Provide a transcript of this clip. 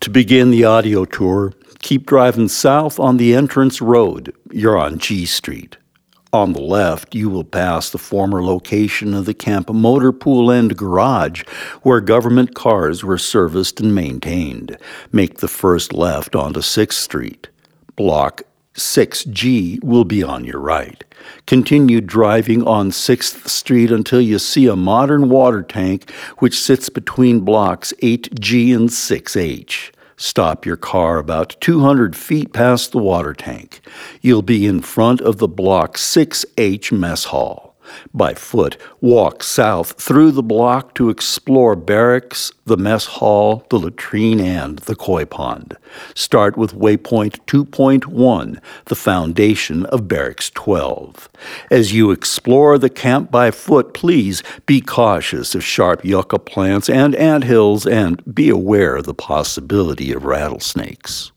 To begin the audio tour, keep driving south on the entrance road. You're on G Street. On the left, you will pass the former location of the Camp Motor Pool and Garage, where government cars were serviced and maintained. Make the first left onto 6th Street. Block 6G will be on your right. Continue driving on 6th Street until you see a modern water tank which sits between blocks 8G and 6H. Stop your car about 200 feet past the water tank. You'll be in front of the Block 6H mess hall. By foot, walk south through the block to explore barracks, the mess hall, the latrine, and the koi pond. Start with waypoint 2.1, the foundation of Barracks 12. As you explore the camp by foot, please be cautious of sharp yucca plants and anthills, and be aware of the possibility of rattlesnakes.